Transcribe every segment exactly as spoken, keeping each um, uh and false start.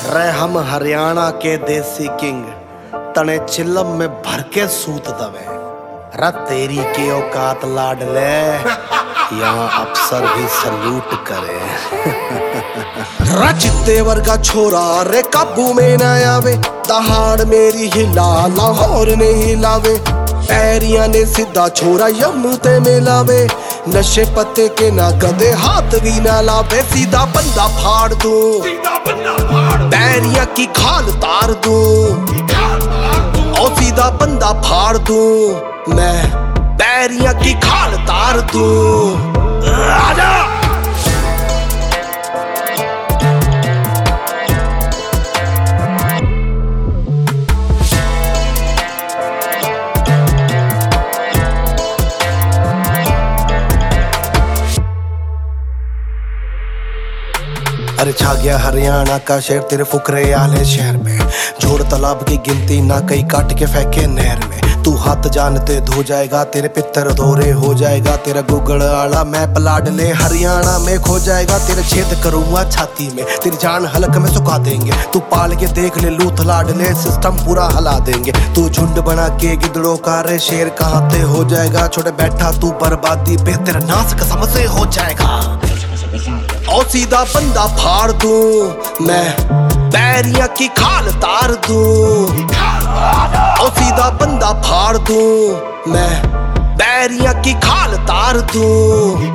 रे हम हरियाणा के देसी किंग तने चिल्लम में भर के सूत दवे। रे तेरी के औकात लाडले, यहाँ अफसर भी सल्यूट करे। चित्ते वर्गा छोरा रे काबू में न आवे, दहाड़ मेरी हिला लाहौर ने हिलावे। पैरिया ने सीधा छोरा यमू ते मिलावे, नशे पत्ते के ना कदे हाथ भी ना लावे। सीधा बंदा फाड़ दूं, पैरिया की खाल तार दूं, और सीधा बंदा फाड़ दूं, मैं पैरिया की खाल तार दूं। आजा अरे छा गया हरियाणा का शेर तेरे फुकरे आले शहर में। जोड़ तालाब की गिनती ना कई काट के फेंके नहर में। तू हाथ जानते धो जाएगा, तेरे पित्तर दोरे हो जाएगा। तेरा गुगड़ आला मैं पलाड ले हरियाणा में खो जाएगा। तेरे छेद करूंगा छाती में, तेरी जान हलक में सुखा देंगे। तू पाल के देख ले लूथ लाड ले, सिस्टम पूरा हला देंगे। तू झुंड बना के गिदड़ों का रे शेर कहाँ ते हो जाएगा। छोटे बैठा तू बर्बादी पे, तेरा नाश कसम से हो जाएगा। और सीधा बंदा फाड़ दूं, मैं पैरिया की खाल तार दूं। और सीधा बंदा फाड़ दूं, मैं पैरिया की खाल तार दूं।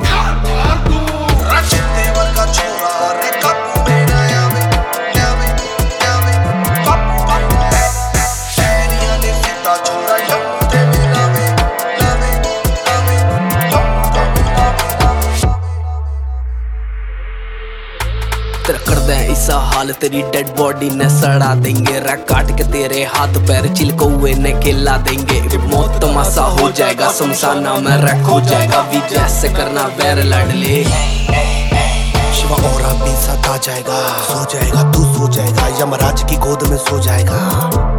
तेरा कर दे ऐसा हाल, तेरी डेड बॉडी ने सड़ा देंगे। रैक काट के तेरे हाथ पैर चिलकौए ने खिला देंगे। मौत तमाशा हो जाएगा, शमशाना में रैक हो जाएगा। भी जैसे करना वैर लड़ले, शिवा और भी सता जाएगा। सो जाएगा तू सो जाएगा, यमराज की गोद में सो जाएगा।